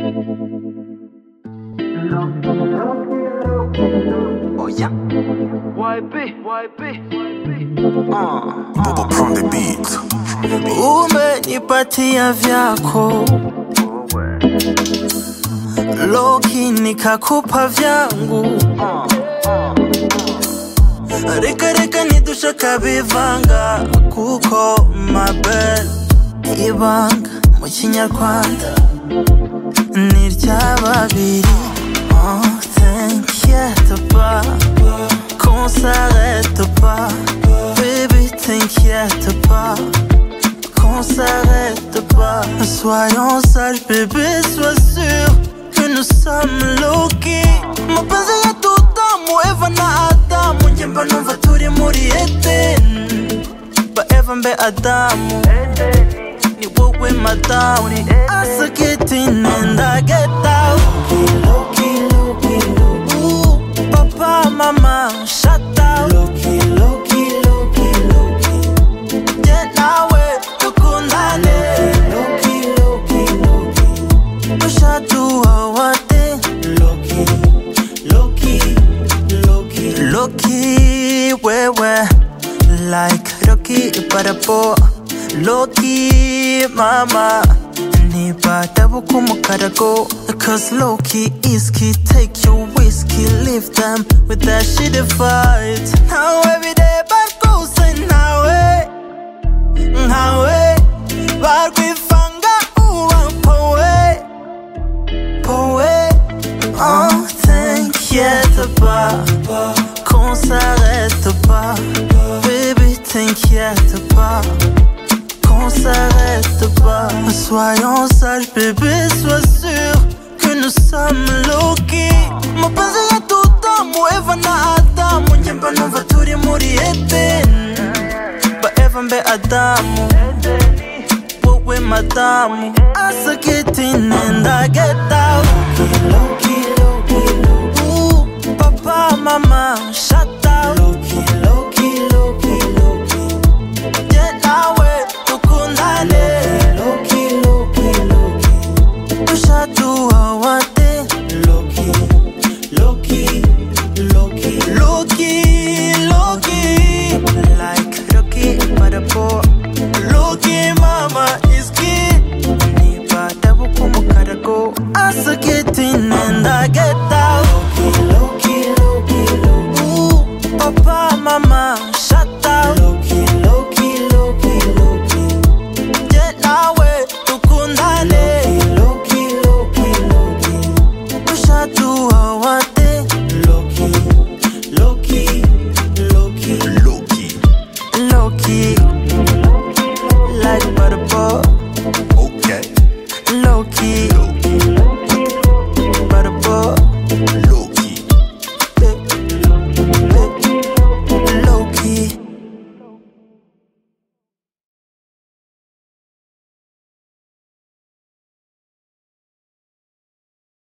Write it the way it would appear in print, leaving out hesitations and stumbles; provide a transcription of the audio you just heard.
Oh yeah. Bobo from the beat. Umenipatia vyako Loki nikakupa vyangu Reka reka nidushaka bivanga Kuko mabel Ibanga mu kinyarwanda Niry'ababiri T'inquiète pas Qu'on s'arrête pas Baby t'inquiète pas Qu'on s'arrête pas Soyons sages bébé sois sûr Que nous sommes Loki Mapenzi yetu utamu Eva na Adamu Njye mba numva turi muri Eden Ba Eva mbe Adamu Ni wowe madamu Asakiti nenda get out Loki Ooh, Papa mama shut out Loki Jye nawe tukundane Loki Ushatuwa wate Loki wewe Like Rocky Barapo Loki mama Nibata buku mukarago Cause Loki is key Take your whiskey Leave them with that shitty fight Now every day barkuse nawe Barkwifanga uwa poe T'inquiète pas Qu'on s'arrête pas Baby t'inquiète pas Qu'on s'arrête pas Soyons sages bébé sois sûr Que nous sommes Loki Mapenzi yetu utamu Eva na Adamu Njye mba numva turi muri Eden Ba Eva mbe Adamu Wowe madamu Asakiti nenda get out Ooh, Papa mama shut out Jye nawe tukundane Ushatuwa wate Loki Like Rocky Barapo Loki mama is key Nibata buku mukarago Asakiti